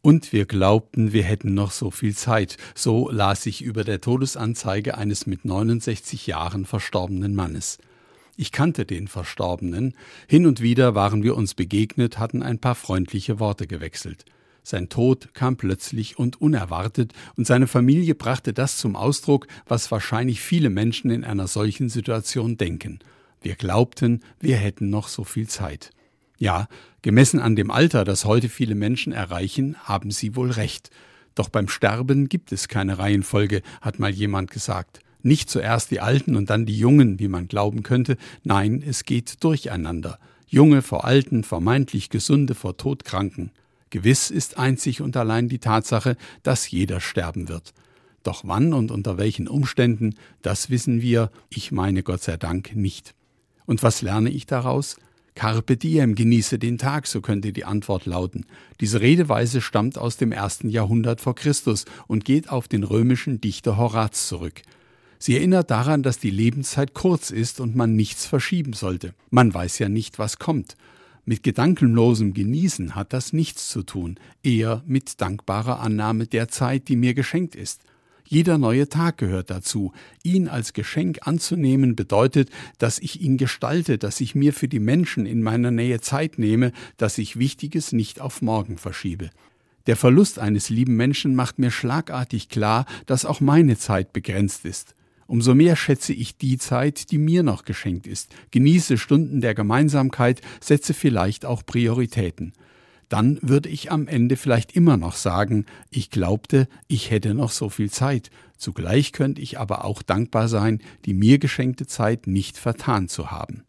Und wir glaubten, wir hätten noch so viel Zeit. So las ich über der Todesanzeige eines mit 69 Jahren verstorbenen Mannes. Ich kannte den Verstorbenen. Hin und wieder waren wir uns begegnet, hatten ein paar freundliche Worte gewechselt. Sein Tod kam plötzlich und unerwartet, und seine Familie brachte das zum Ausdruck, was wahrscheinlich viele Menschen in einer solchen Situation denken. Wir glaubten, wir hätten noch so viel Zeit. Ja, gemessen an dem Alter, das heute viele Menschen erreichen, haben sie wohl recht. Doch beim Sterben gibt es keine Reihenfolge, hat mal jemand gesagt. Nicht zuerst die Alten und dann die Jungen, wie man glauben könnte. Nein, es geht durcheinander. Junge vor Alten, vermeintlich Gesunde vor Todkranken. Gewiss ist einzig und allein die Tatsache, dass jeder sterben wird. Doch wann und unter welchen Umständen, das wissen wir, ich meine Gott sei Dank, nicht. Und was lerne ich daraus? Carpe diem, genieße den Tag, so könnte die Antwort lauten. Diese Redeweise stammt aus dem 1. Jahrhundert vor Christus und geht auf den römischen Dichter Horaz zurück. Sie erinnert daran, dass die Lebenszeit kurz ist und man nichts verschieben sollte. Man weiß ja nicht, was kommt. Mit gedankenlosem Genießen hat das nichts zu tun, eher mit dankbarer Annahme der Zeit, die mir geschenkt ist. Jeder neue Tag gehört dazu. Ihn als Geschenk anzunehmen bedeutet, dass ich ihn gestalte, dass ich mir für die Menschen in meiner Nähe Zeit nehme, dass ich Wichtiges nicht auf morgen verschiebe. Der Verlust eines lieben Menschen macht mir schlagartig klar, dass auch meine Zeit begrenzt ist. Umso mehr schätze ich die Zeit, die mir noch geschenkt ist, genieße Stunden der Gemeinsamkeit, setze vielleicht auch Prioritäten. Dann würde ich am Ende vielleicht immer noch sagen, ich glaubte, ich hätte noch so viel Zeit. Zugleich könnte ich aber auch dankbar sein, die mir geschenkte Zeit nicht vertan zu haben.